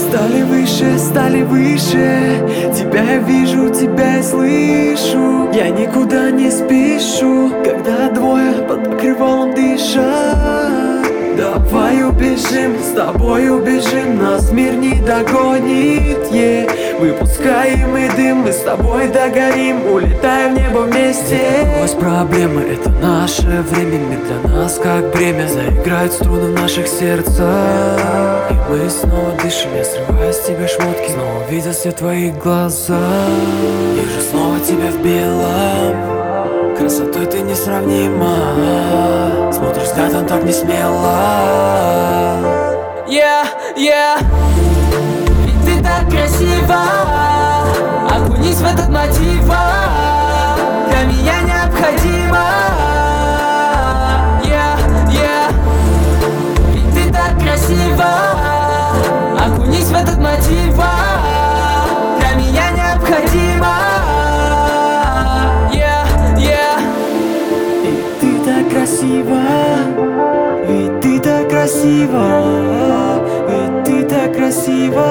Стали выше. Тебя я вижу, тебя я слышу. Я никуда не спешу, когда двое под покрывалом дышат. Давай убежим, с тобой убежим, нас мир не догонит, Выпускаем и дым, мы с тобой догорим, улетаем в небо вместе. Сквозь проблемы, это наше время, мир для нас как бремя. Заиграют струны в наших сердцах, и мы снова дышим, я срываю с тебя шмотки, снова видел свет в твоих глазах. Вижу снова тебя в белом, красотой ты несравнима, смотришь взглядом так не смело. Ведь ты так красива, окунись в этот мотив, для меня необходимо. Ведь ты так красива, окунись в этот мотив, для меня необходимо. Красиво, ведь ты так красива, ведь ты так красива.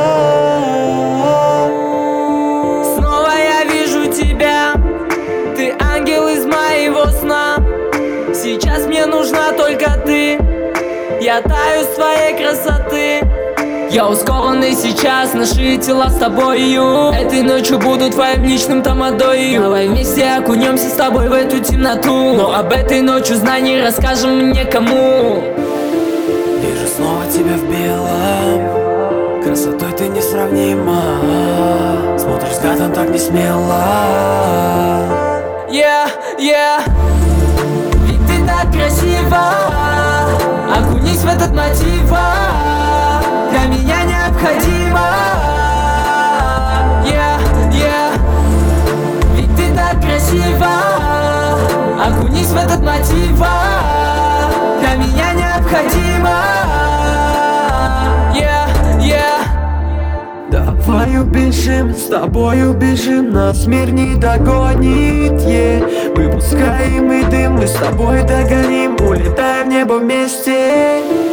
Снова я вижу тебя, ты ангел из моего сна. Сейчас мне нужна только ты, я таю с твоей красоты. Я ускованный сейчас, наши тела с тобою. Этой ночью буду твоим личным тамадою. Давай вместе окунемся с тобой в эту темноту, но об этой ночи знаний расскажем никому. Вижу снова тебя в белом, красотой ты несравнима, смотришь взглядом так не смело. Ведь ты так красива, окунись в этот мотив, для меня необходимо. Ведь ты так красива, окунись в этот мотив, для меня необходимо. Давай убежим, с тобой убежим, нас мир не догонит, Выпускаем и дым, мы с тобой догорим, улетаем в небо вместе.